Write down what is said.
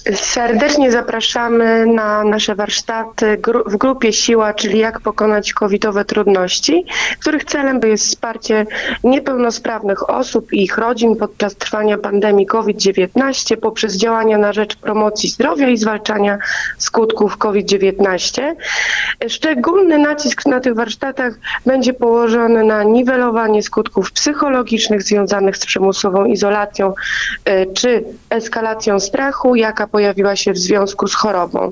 Serdecznie zapraszamy na nasze warsztaty w grupie Siła, czyli jak pokonać covidowe trudności, których celem jest wsparcie niepełnosprawnych osób i ich rodzin podczas trwania pandemii COVID-19 poprzez działania na rzecz promocji zdrowia i zwalczania skutków COVID-19. Szczególny nacisk na tych warsztatach będzie położony na niwelowanie skutków psychologicznych związanych z przymusową izolacją czy eskalacją strachu, jaka pojawiła się w związku z chorobą.